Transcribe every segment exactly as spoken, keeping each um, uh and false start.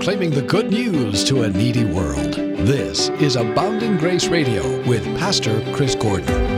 proclaiming the good news to a needy world. This is Abounding Grace Radio with Pastor Chris Gordon.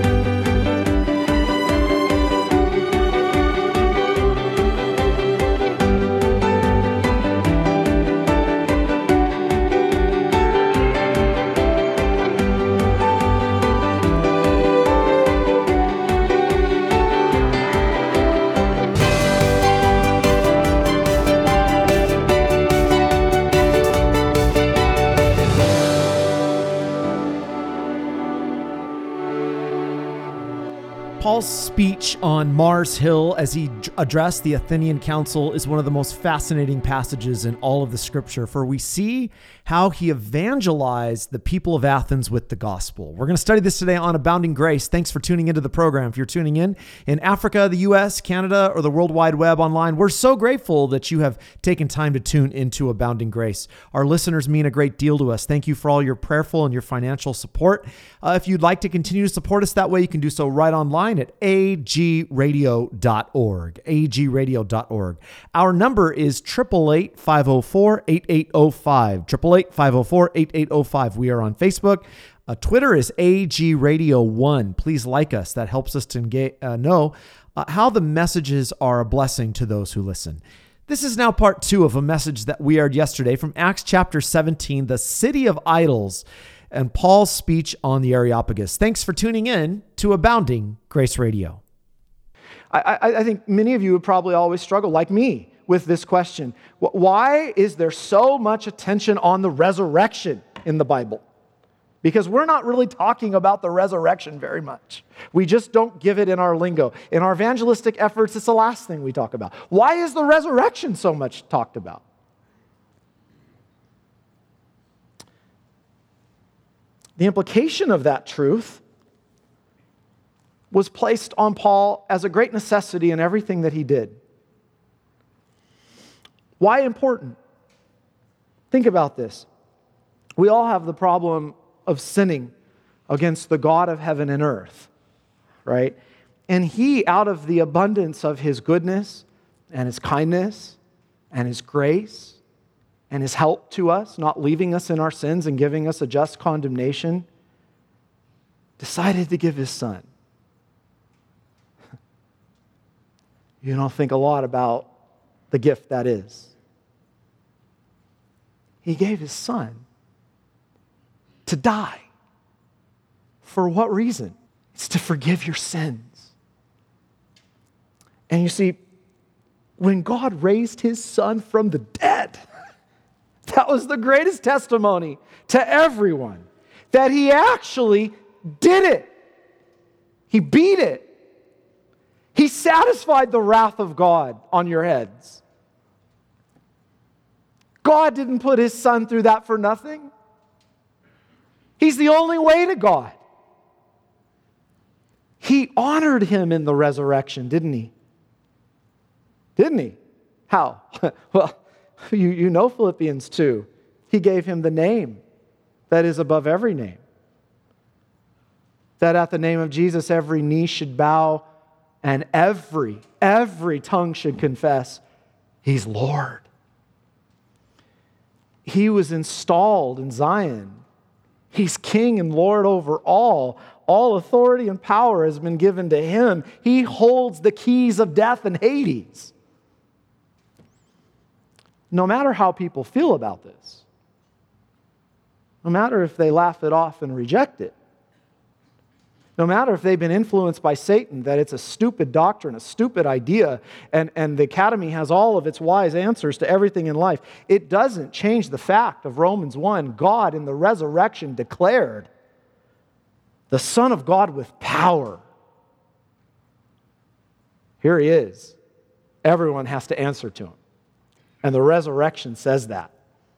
Paul's speech on Mars Hill as he addressed the Athenian Council is one of the most fascinating passages in all of the scripture, for we see how he evangelized the people of Athens with the gospel. We're going to study this today on Abounding Grace. Thanks for tuning into the program. If you're tuning in in Africa, the U S, Canada, or the World Wide Web online, we're so grateful that you have taken time to tune into Abounding Grace. Our listeners mean a great deal to us. Thank you for all your prayerful and your financial support. Uh, if you'd like to continue to support us that way, you can do so right online at a g radio dot org, a g radio dot org. Our number is eight eight eight, five oh four, eight eight oh five, eight eight eight, five oh four, eight eight oh five. We are on Facebook. Uh, Twitter is A G Radio one. Please like us. That helps us to engage, uh, know uh, how the messages are a blessing to those who listen. This is now part two of a message that we heard yesterday from Acts chapter seventeen, the city of idols, and Paul's speech on the Areopagus. Thanks for tuning in to Abounding Grace Radio. I, I, I think many of you would probably always struggle, like me, with this question. Why is there so much attention on the resurrection in the Bible? Because we're not really talking about the resurrection very much. We just don't give it in our lingo. In our evangelistic efforts, it's the last thing we talk about. Why is the resurrection so much talked about? The implication of that truth was placed on Paul as a great necessity in everything that he did. Why important? Think about this. We all have the problem of sinning against the God of heaven and earth, right? And he, out of the abundance of his goodness and his kindness and his grace and his help to us, not leaving us in our sins and giving us a just condemnation, decided to give his son. You don't think a lot about the gift that is. He gave his son to die. For what reason? It's to forgive your sins. And you see, when God raised his son from the dead, that was the greatest testimony to everyone, that he actually did it. He beat it. He satisfied the wrath of God on your heads. God didn't put his son through that for nothing. He's the only way to God. He honored him in the resurrection, didn't he? Didn't he? How? Well, you, you know Philippians two. He gave him the name that is above every name. That at the name of Jesus, every knee should bow and every, every tongue should confess he's Lord. He was installed in Zion. He's king and Lord over all. All authority and power has been given to him. He holds the keys of death and Hades. No matter how people feel about this, no matter if they laugh it off and reject it, no matter if they've been influenced by Satan, that it's a stupid doctrine, a stupid idea, and, and the academy has all of its wise answers to everything in life, it doesn't change the fact of Romans one. God in the resurrection declared the Son of God with power. Here he is. Everyone has to answer to him. And the resurrection says that.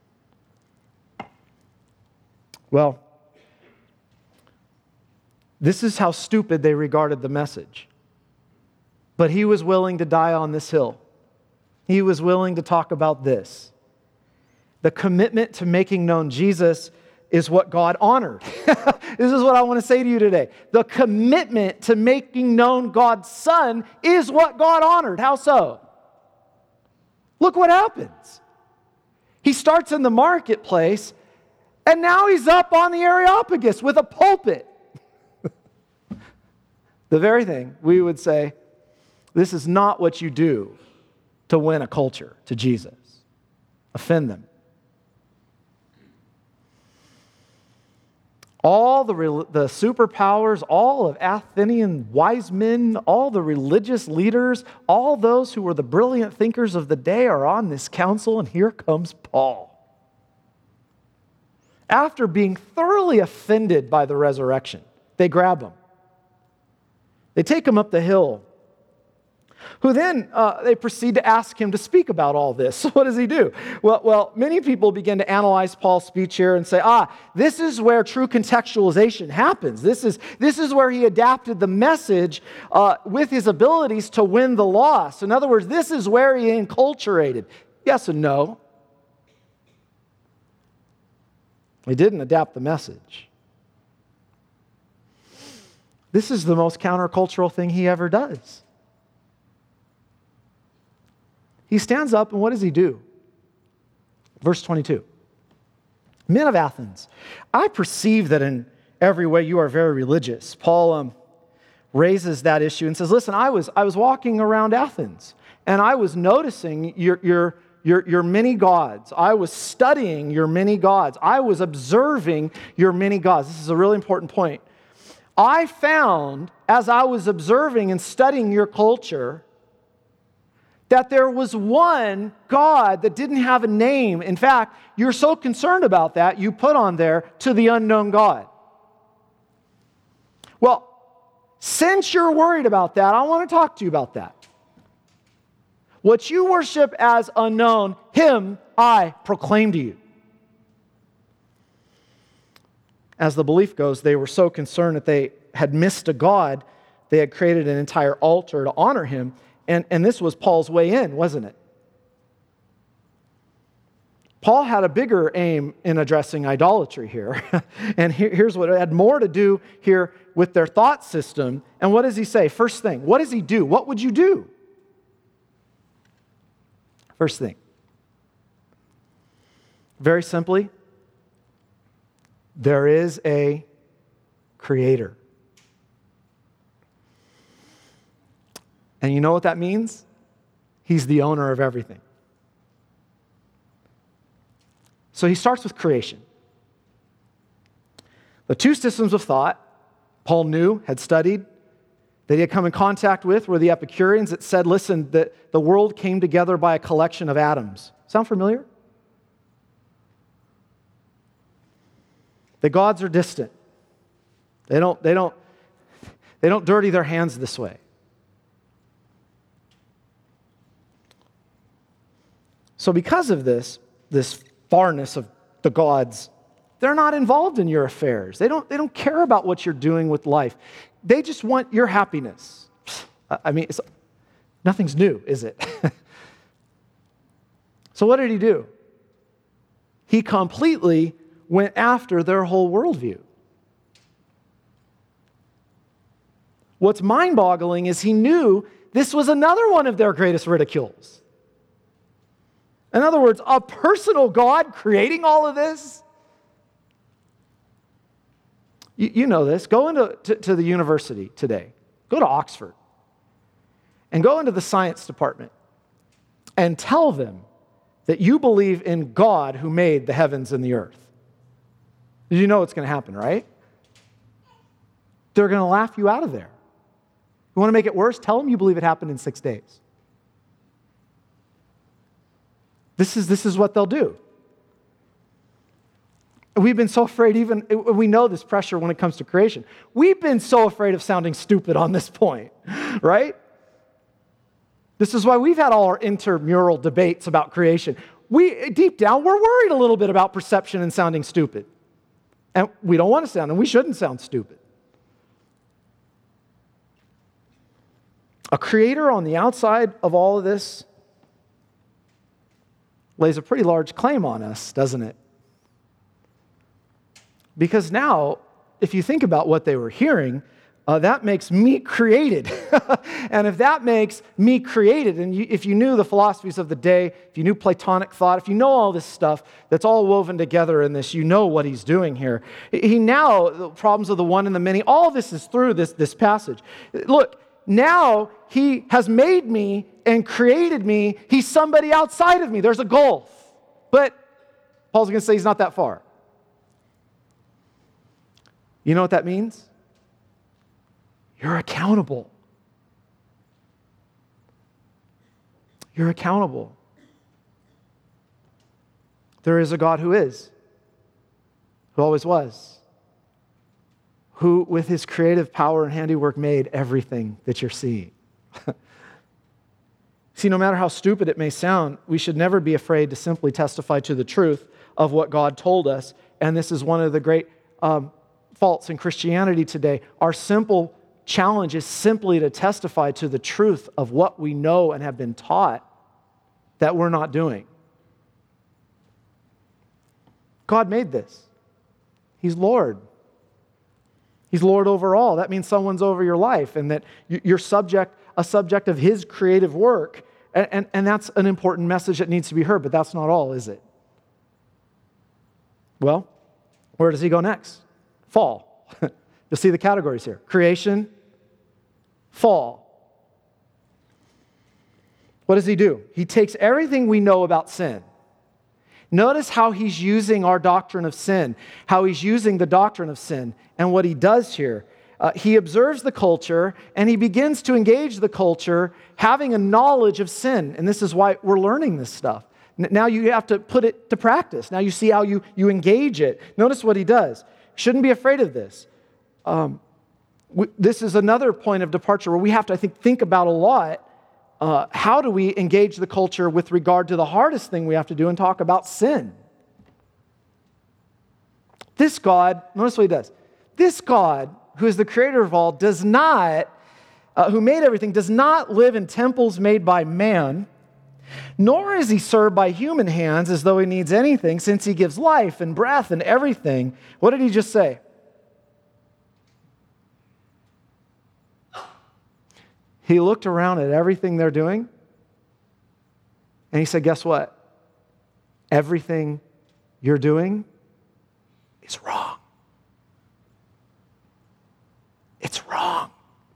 Well, this is how stupid they regarded the message. But he was willing to die on this hill. He was willing to talk about this. The commitment to making known Jesus is what God honored. This is what I want to say to you today. The commitment to making known God's Son is what God honored. How so? Look what happens. He He starts in the marketplace, and now he's up on the Areopagus with a pulpit. The very thing we would say, this is not what you do to win a culture to Jesus. Offend them. All the, the superpowers, all of Athenian wise men, all the religious leaders, all those who were the brilliant thinkers of the day are on this council, and here comes Paul. After being thoroughly offended by the resurrection, they grab him. They take him up the hill, who then uh, they proceed to ask him to speak about all this. So what does he do? Well, well, many people begin to analyze Paul's speech here and say, ah, this is where true contextualization happens. This is, this is where he adapted the message uh, with his abilities to win the lost. In other words, this is where he enculturated. Yes and no. He didn't adapt the message. This is the most countercultural thing he ever does. He stands up, and what does he do? Verse twenty-two. Men of Athens, I perceive that in every way you are very religious. Paul um, raises that issue and says, listen, I was, I was walking around Athens, and I was noticing your, your, your, your many gods. I was studying your many gods. I was observing your many gods. This is a really important point. I found, as I was observing and studying your culture, that there was one God that didn't have a name. In fact, you're so concerned about that, you put on there, to the unknown God. Well, since you're worried about that, I want to talk to you about that. What you worship as unknown, him I proclaim to you. As the belief goes, they were so concerned that they had missed a God, they had created an entire altar to honor him. And, and this was Paul's way in, wasn't it? Paul had a bigger aim in addressing idolatry here. And here, here's what it had more to do here with their thought system. And what does he say? First thing, what does he do? What would you do? First thing. Very simply, there is a creator. And you know what that means? He's the owner of everything. So he starts with creation. The two systems of thought Paul knew, had studied, that he had come in contact with were the Epicureans that said, listen, that the world came together by a collection of atoms. Sound familiar? The gods are distant. They don't, they don't, they don't dirty their hands this way. So because of this, this farness of the gods, they're not involved in your affairs. They don't, they don't care about what you're doing with life. They just want your happiness. I mean, it's, nothing's new, is it? So what did he do? He completely went after their whole worldview. What's mind-boggling is he knew this was another one of their greatest ridicules. In other words, a personal God creating all of this? You, you know this. Go into to, to the university today. Go to Oxford. And go into the science department. And tell them that you believe in God who made the heavens and the earth. You know what's going to happen, right? They're going to laugh you out of there. You want to make it worse? Tell them you believe it happened in six days. This is, this is what they'll do. We've been so afraid, even, we know this pressure when it comes to creation. We've been so afraid of sounding stupid on this point, right? This is why we've had all our intramural debates about creation. We, deep down, we're worried a little bit about perception and sounding stupid. And we don't want to sound, and we shouldn't sound stupid. A creator on the outside of all of this lays a pretty large claim on us, doesn't it? Because now, if you think about what they were hearing, Uh, that makes me created. And if that makes me created, and you, if you knew the philosophies of the day, if you knew Platonic thought, if you know all this stuff that's all woven together in this, you know what he's doing here. He now, the problems of the one and the many, all this is through this, this passage. Look, now he has made me and created me. He's somebody outside of me. There's a gulf. But Paul's going to say he's not that far. You know what that means? You're accountable. You're accountable. There is a God who is, who always was, who with his creative power and handiwork made everything that you're seeing. See, no matter how stupid it may sound, we should never be afraid to simply testify to the truth of what God told us. And this is one of the great um, faults in Christianity today. Our simple challenge is simply to testify to the truth of what we know and have been taught that we're not doing. God made this. He's Lord. He's Lord over all. That means someone's over your life and that you're subject, a subject of his creative work. And, and, and that's an important message that needs to be heard, but that's not all, is it? Well, where does he go next? Fall. You'll see the categories here. Creation, fall. What does he do? He takes everything we know about sin. Notice how he's using our doctrine of sin, how he's using the doctrine of sin, and what he does here. Uh, he observes the culture, and he begins to engage the culture having a knowledge of sin. And this is why we're learning this stuff. N- now you have to put it to practice. Now you see how you, you engage it. Notice what he does. Shouldn't be afraid of this. Um, we, this is another point of departure where we have to, I think, think about a lot. Uh, how do we engage the culture with regard to the hardest thing we have to do and talk about sin? This God, notice what he does. This God, who is the creator of all, does not, uh, who made everything, does not live in temples made by man, nor is he served by human hands as though he needs anything, since he gives life and breath and everything. What did he just say? He looked around at everything they're doing, and he said, guess what? Everything you're doing is wrong. It's wrong.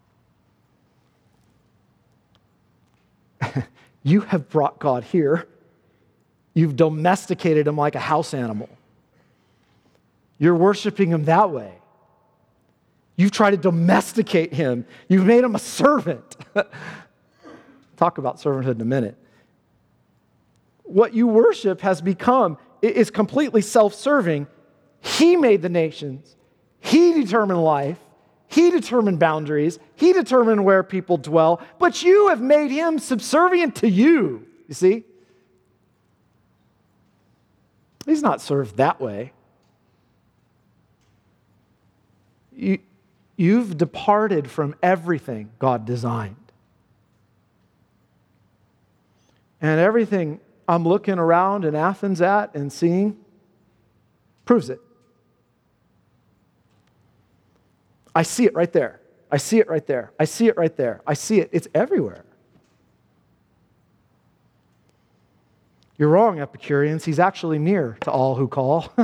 You have brought God here. You've domesticated him like a house animal. You're worshiping him that way. You've tried to domesticate him. You've made him a servant. Talk about servanthood in a minute. What you worship has become, is completely self-serving. He made the nations. He determined life. He determined boundaries. He determined where people dwell. But you have made him subservient to you. You see? He's not served that way. You, you've departed from everything God designed. And everything I'm looking around in Athens at and seeing proves it. I see it right there. I see it right there. I see it right there. I see it. It's everywhere. You're wrong, Epicureans. He's actually near to all who call.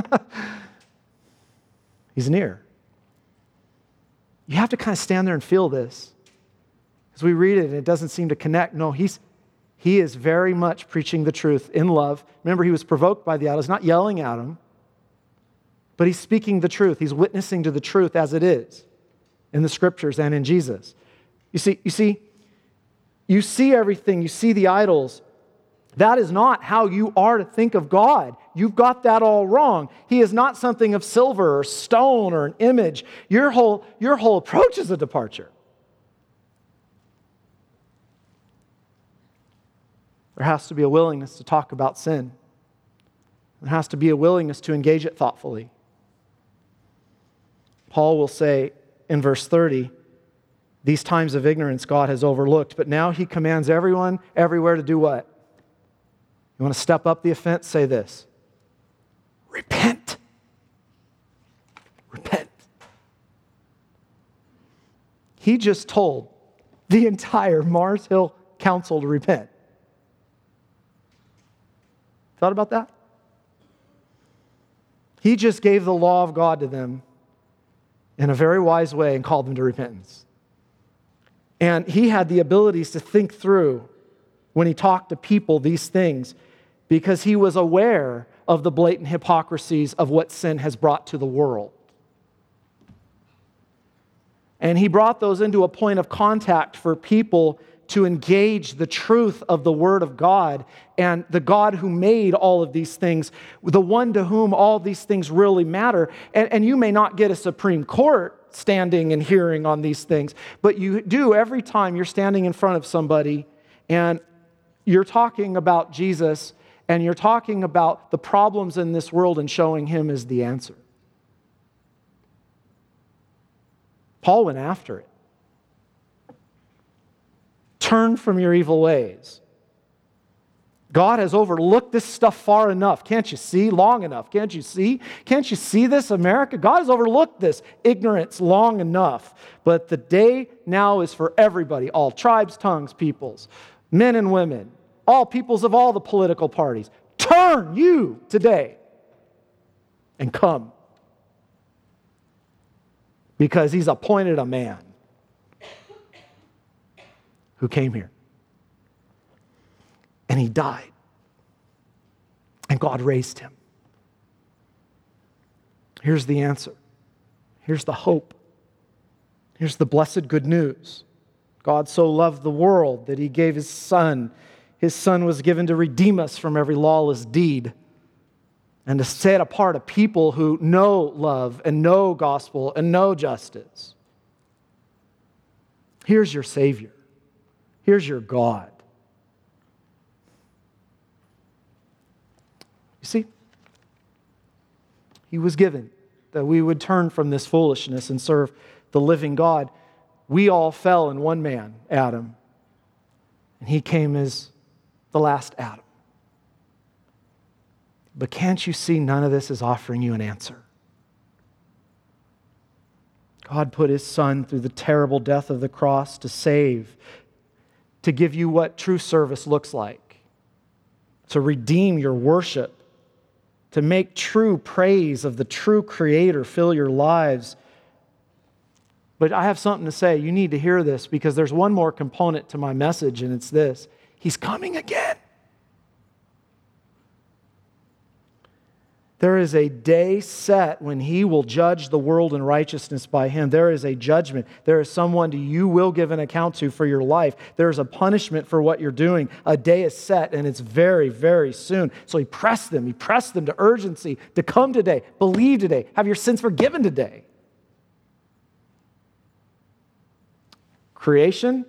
He's near. You have to kind of stand there and feel this. As we read it and it doesn't seem to connect. No, he's he is very much preaching the truth in love. Remember, he was provoked by the idols, not yelling at them, but he's speaking the truth. He's witnessing to the truth as it is in the scriptures and in Jesus. You see, you see, you see everything. You see the idols. That is not how you are to think of God. You've got that all wrong. He is not something of silver or stone or an image. Your whole, your whole approach is a departure. There has to be a willingness to talk about sin. There has to be a willingness to engage it thoughtfully. Paul will say in verse thirty, these times of ignorance God has overlooked, but now he commands everyone everywhere to do what? You want to step up the offense? Say this. Repent. Repent. He just told the entire Mars Hill Council to repent. Thought about that? He just gave the law of God to them in a very wise way and called them to repentance. And he had the abilities to think through when he talked to people these things because he was aware of the blatant hypocrisies of what sin has brought to the world. And he brought those into a point of contact for people to engage the truth of the Word of God and the God who made all of these things, the one to whom all these things really matter. And, and you may not get a Supreme Court standing and hearing on these things, but you do every time you're standing in front of somebody and you're talking about Jesus and you're talking about the problems in this world and showing Him as the answer. Paul went after it. Turn from your evil ways. God has overlooked this stuff far enough. Can't you see? Long enough. Can't you see? Can't you see this, America? God has overlooked this ignorance long enough. But the day now is for everybody, all tribes, tongues, peoples, men and women, all peoples of all the political parties. Turn you today and come. Because He's appointed a man who came here. And He died. And God raised Him. Here's the answer. Here's the hope. Here's the blessed good news. God so loved the world that He gave His Son. His Son was given to redeem us from every lawless deed and to set apart a people who know love and know gospel and know justice. Here's your Savior. Here's your God. You see, He was given that we would turn from this foolishness and serve the living God. We all fell in one man, Adam, and He came as the last Adam. But can't you see none of this is offering you an answer? God put His Son through the terrible death of the cross to save, to give you what true service looks like, to redeem your worship, to make true praise of the true Creator fill your lives. But I have something to say. You need to hear this because there's one more component to my message, and it's this. He's coming again. There is a day set when He will judge the world in righteousness by Him. There is a judgment. There is someone you will give an account to for your life. There is a punishment for what you're doing. A day is set, and it's very, very soon. So He pressed them. He pressed them to urgency, to come today, believe today, have your sins forgiven today. Creation,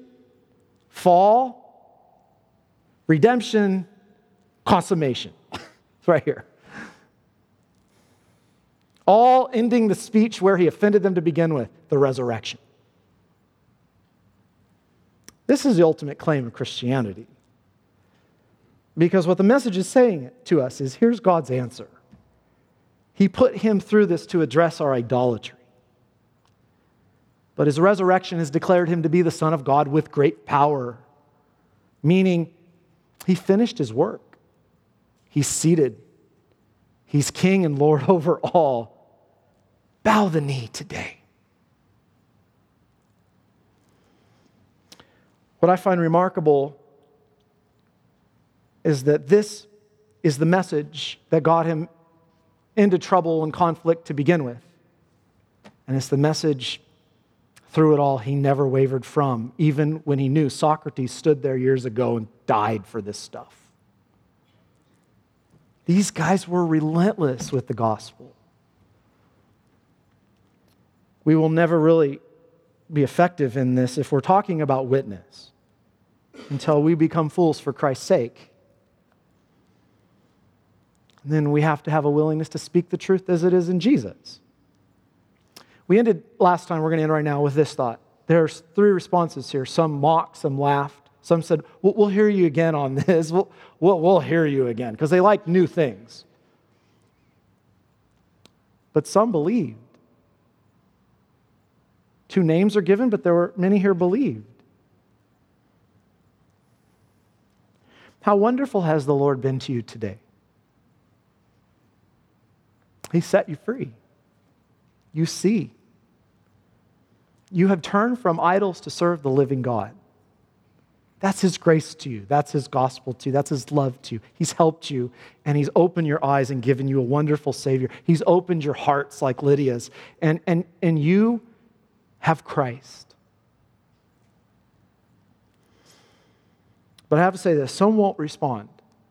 fall, redemption, consummation. It's right here. All ending the speech where He offended them to begin with, the resurrection. This is the ultimate claim of Christianity. Because what the message is saying to us is, here's God's answer. He put Him through this to address our idolatry. But His resurrection has declared Him to be the Son of God with great power, meaning He finished His work. He's seated. He's King and Lord over all. Bow the knee today. What I find remarkable is that this is the message that got Him into trouble and conflict to begin with. And it's the message through it all He never wavered from, even when He knew Socrates stood there years ago and died for this stuff. These guys were relentless with the gospel. We will never really be effective in this if we're talking about witness until we become fools for Christ's sake. And then we have to have a willingness to speak the truth as it is in Jesus. We ended last time, we're going to end right now with this thought. There's three responses here. Some mocked, some laughed. Some said, we'll, we'll hear you again on this. We'll, we'll, we'll hear you again, because they like new things. But some believed. Two names are given, but there were many here believed. How wonderful has the Lord been to you today? He set you free. You see. You have turned from idols to serve the living God. That's His grace to you. That's His gospel to you. That's His love to you. He's helped you, and He's opened your eyes and given you a wonderful Savior. He's opened your hearts like Lydia's, and, and, and you have Christ. But I have to say this, some won't respond.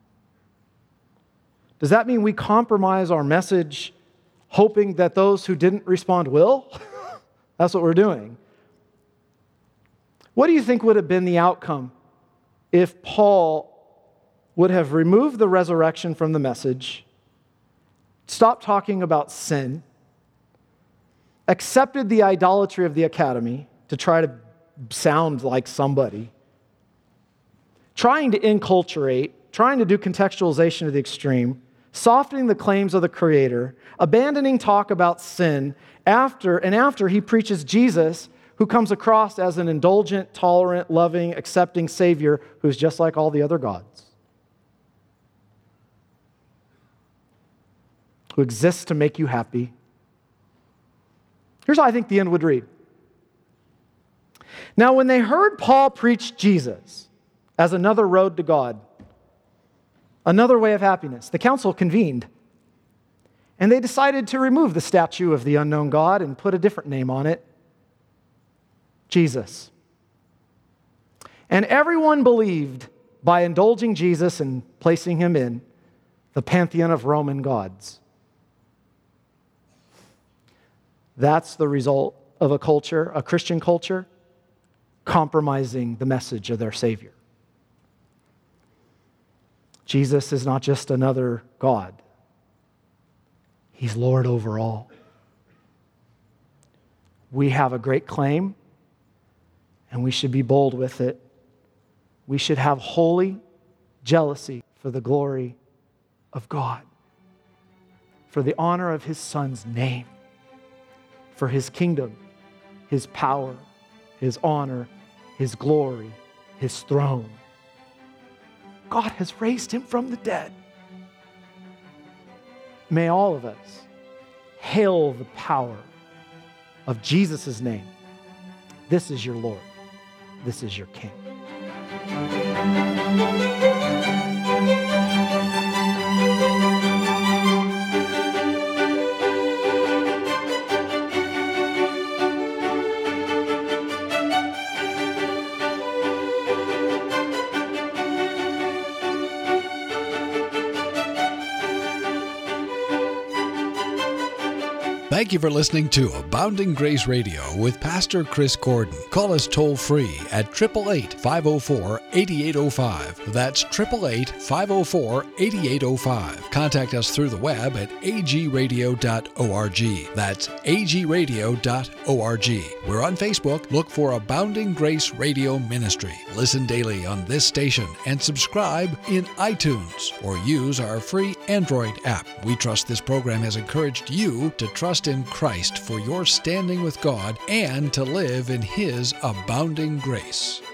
Does that mean we compromise our message hoping that those who didn't respond will? That's what we're doing. What do you think would have been the outcome if Paul would have removed the resurrection from the message, stopped talking about sin, accepted the idolatry of the academy to try to sound like somebody, trying to enculturate, trying to do contextualization to the extreme, softening the claims of the Creator, abandoning talk about sin, after and after he preaches Jesus, who comes across as an indulgent, tolerant, loving, accepting Savior who's just like all the other gods, who exists to make you happy. Here's how I think the end would read. Now, when they heard Paul preach Jesus as another road to God, another way of happiness, the council convened, and they decided to remove the statue of the unknown God and put a different name on it, Jesus. And everyone believed by indulging Jesus and placing him in the pantheon of Roman gods. That's the result of a culture, a Christian culture, compromising the message of their Savior. Jesus is not just another God. He's Lord over all. We have a great claim, and we should be bold with it. We should have holy jealousy for the glory of God, for the honor of His Son's name, for His kingdom, His power, His honor, His glory, His throne. God has raised Him from the dead. May all of us hail the power of Jesus' name. This is your Lord. This is your King. Thank you for listening to Abounding Grace Radio with Pastor Chris Gordon. Call us toll-free at eight eight eight, five oh four, eight eight oh five. That's eight eight eight, five oh four, eight eight oh five. Contact us through the web at a g radio dot org. That's a g radio dot org. We're on Facebook. Look for Abounding Grace Radio Ministry. Listen daily on this station and subscribe in iTunes or use our free Android app. We trust this program has encouraged you to trust in Christ for your standing with God and to live in His abounding grace.